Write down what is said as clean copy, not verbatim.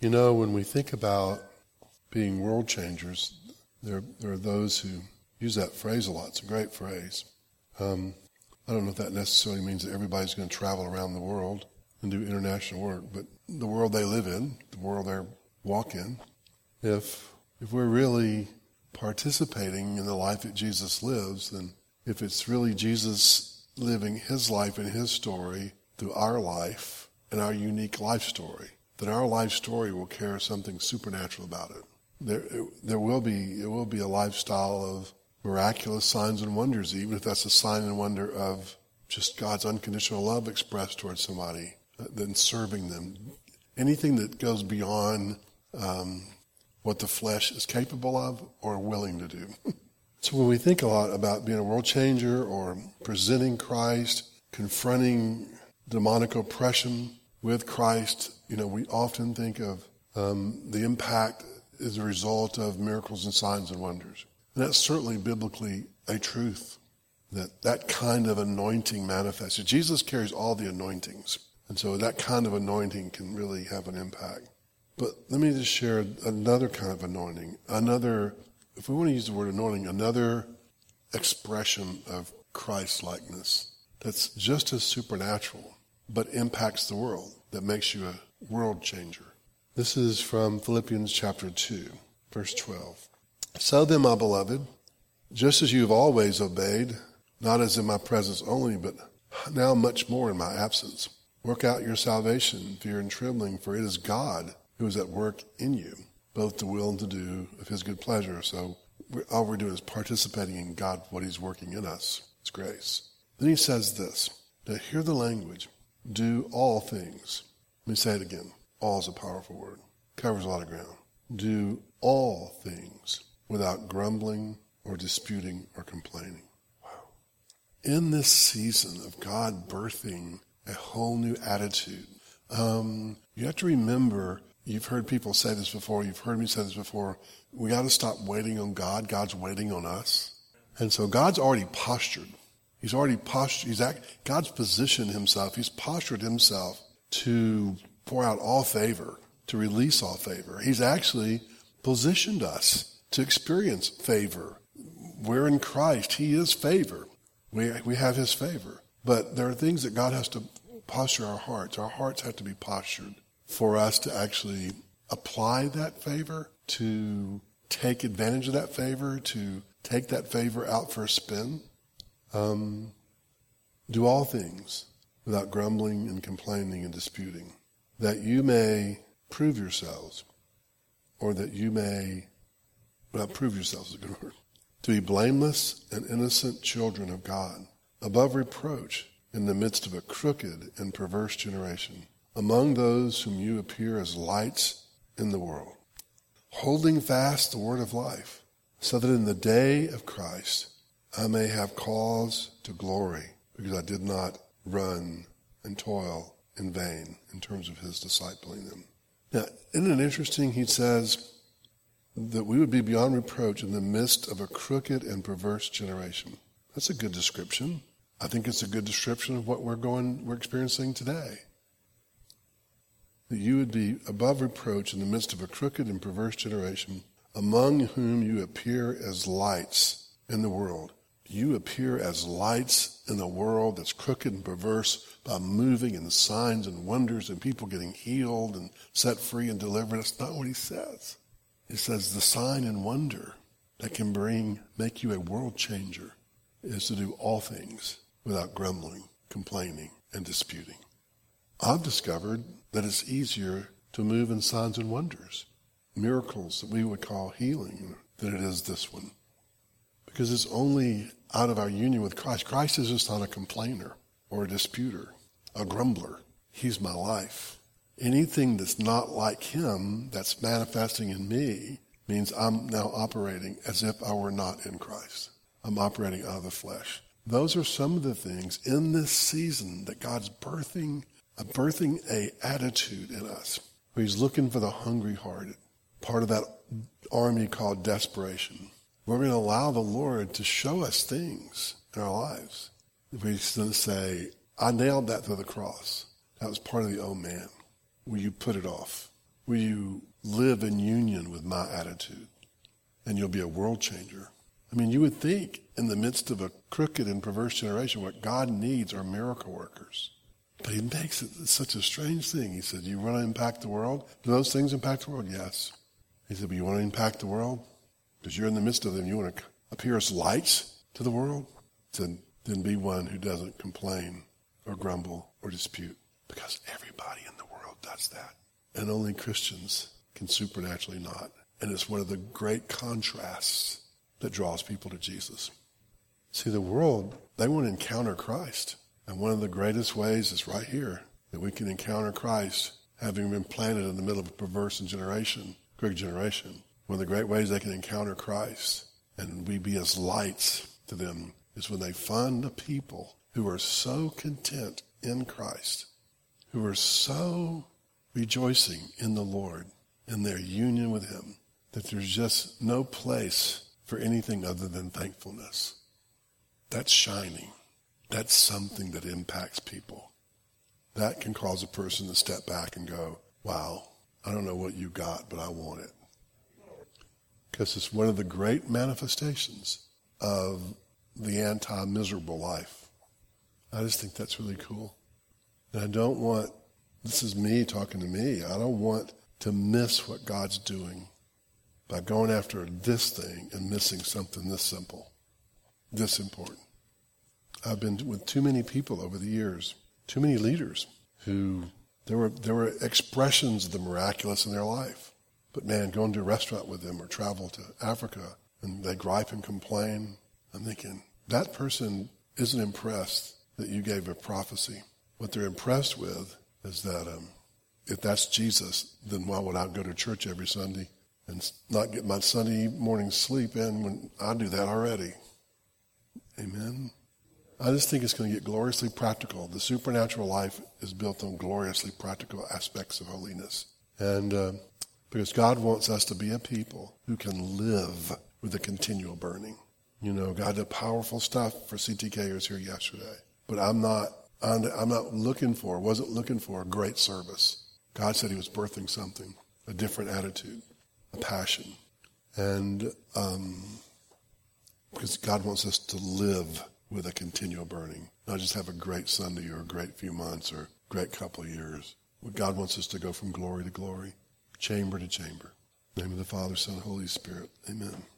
When we think about being world changers, there are those who use that phrase a lot. It's a great phrase. I don't know if that necessarily means that everybody's going to travel around the world and do international work, but the world they live in, the world they walk in, if we're really participating in the life that Jesus lives, then if it's really Jesus living his life and his story through our life and our unique life story, then our life story will carry something supernatural about it. It will be a lifestyle of miraculous signs and wonders, even if that's a sign and wonder of just God's unconditional love expressed towards somebody, then serving them. Anything that goes beyond what the flesh is capable of or willing to do. So when we think a lot about being a world changer or presenting Christ, confronting demonic oppression with Christ, we often think of the impact as a result of miracles and signs and wonders. And that's certainly biblically a truth, that kind of anointing manifests. Jesus carries all the anointings, and so that kind of anointing can really have an impact. But let me just share another kind of anointing, if we want to use the word anointing, another expression of Christ-likeness that's just as supernatural, but impacts the world, that makes you a world changer. This is from Philippians chapter 2, verse 12. So then, my beloved, just as you have always obeyed, not as in my presence only, but now much more in my absence, work out your salvation in fear and trembling, for it is God who is at work in you, both to will and to do of his good pleasure. So all we're doing is participating in God, what he's working in us. It's grace. Then he says this. Now hear the language. Do all things. Let me say it again. All is a powerful word. Covers a lot of ground. Do all things without grumbling or disputing or complaining. Wow. In this season of God birthing a whole new attitude, you have to remember, you've heard people say this before, you've heard me say this before, we got to stop waiting on God. God's waiting on us. And so God's already postured. He's already postured. God's positioned himself. He's postured himself to pour out all favor, to release all favor. He's actually positioned us to experience favor. We're in Christ. He is favor. We have his favor. But there are things that God has to posture our hearts. Our hearts have to be postured for us to actually apply that favor, to take advantage of that favor, to take that favor out for a spin. Do all things without grumbling and complaining and disputing, that you may prove yourselves, or that you may, prove yourselves is a good word, to be blameless and innocent children of God, above reproach in the midst of a crooked and perverse generation, among those whom you appear as lights in the world, holding fast the word of life, so that in the day of Christ I may have cause to glory, because I did not run and toil in vain in terms of his discipling them. Now, isn't it interesting? He says that we would be beyond reproach in the midst of a crooked and perverse generation. That's a good description. I think it's a good description of what we're experiencing today. That you would be above reproach in the midst of a crooked and perverse generation, among whom you appear as lights in the world. You appear as lights in a world that's crooked and perverse by moving in signs and wonders and people getting healed and set free and delivered. That's not what he says. He says the sign and wonder that can make you a world changer is to do all things without grumbling, complaining, and disputing. I've discovered that it's easier to move in signs and wonders, miracles that we would call healing, than it is this one. Because it's only out of our union with Christ. Christ is just not a complainer or a disputer, a grumbler. He's my life. Anything that's not like him, that's manifesting in me, means I'm now operating as if I were not in Christ. I'm operating out of the flesh. Those are some of the things in this season that God's birthing a attitude in us, where he's looking for the hungry-hearted, part of that army called desperation. We're going to allow the Lord to show us things in our lives. We're going to say, I nailed that to the cross. That was part of the old man. Will you put it off? will you live in union with my attitude? And you'll be a world changer. I mean, you would think in the midst of a crooked and perverse generation, what God needs are miracle workers. But he makes it such a strange thing. He said, you want to impact the world? Do those things impact the world? Yes. He said, but you want to impact the world? Because you're in the midst of them. You want to appear as lights to the world? He said, then be one who doesn't complain or grumble or dispute. Because everybody in the world does that. And only Christians can supernaturally not. And it's one of the great contrasts that draws people to Jesus. See, the world, they want to encounter Christ. And one of the greatest ways is right here, that we can encounter Christ, having been planted in the middle of a perverse crooked generation. One of the great ways they can encounter Christ, and we be as lights to them, is when they find a people who are so content in Christ, who are so rejoicing in the Lord, in their union with him, that there's just no place for anything other than thankfulness. That's shining. That's something that impacts people. That can cause a person to step back and go, wow, I don't know what you got, but I want it. Because it's one of the great manifestations of the anti-miserable life. I just think that's really cool. And I don't want, this is me talking to me, I don't want to miss what God's doing by going after this thing and missing something this simple, this important. I've been with too many people over the years, too many leaders who, there were expressions of the miraculous in their life. But man, going to a restaurant with them or travel to Africa and they gripe and complain, I'm thinking, that person isn't impressed that you gave a prophecy. What they're impressed with is that if that's Jesus, then why would I go to church every Sunday and not get my Sunday morning sleep in when I do that already? Amen? I just think it's going to get gloriously practical. The supernatural life is built on gloriously practical aspects of holiness. And because God wants us to be a people who can live with a continual burning. You know, God did powerful stuff for CTKers here yesterday. But wasn't looking for a great service. God said he was birthing something, a different attitude, a passion. And because God wants us to live with a continual burning, not just have a great Sunday or a great few months or a great couple of years. God wants us to go from glory to glory, chamber to chamber. In the name of the Father, Son, and Holy Spirit. Amen.